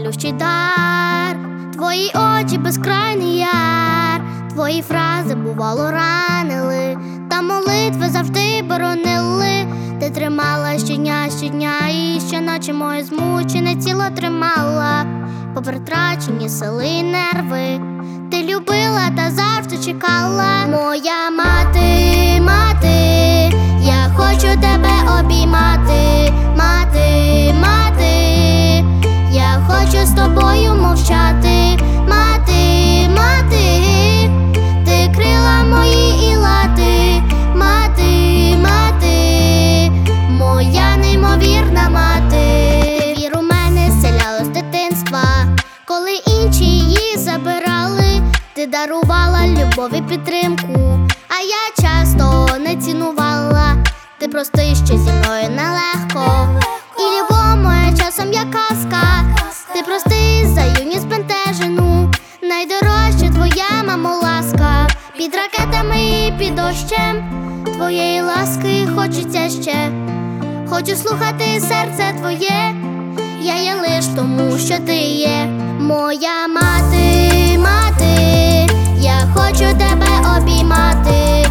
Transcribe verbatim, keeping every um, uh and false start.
цілющий дар, твої очі безкрайний яр, твої фрази бувало ранили, та молитви завжди боронили. Ти тримала щодня, щодня, і щоночі моє змучене тіло тримала, попри втрачені сили й нерви. Ти любила та завжди чекала. Моя мати, мати, я хочу тебе обіймати. Мати, мати, я хочу з тобою мовчати. Мати, мати, ти крила мої і лати. Мати, мати, моя неймовірна мати. Ти віру мене зціляла з дитинства, коли інші її забирали. Ти дарувала любов і підтримку, а я часто не цінувала. Ти прости, що зі мною нелегко, і любов моя часом як казка. Ти прости за юність збентежену, найдорожча твоя, мамо, ласка. Під ракетами і під дощем твоєї ласки хочеться ще. Хочу слухати серце твоє, я є лиш тому, що ти є. Моя мати, мати, я хочу тебе обіймати.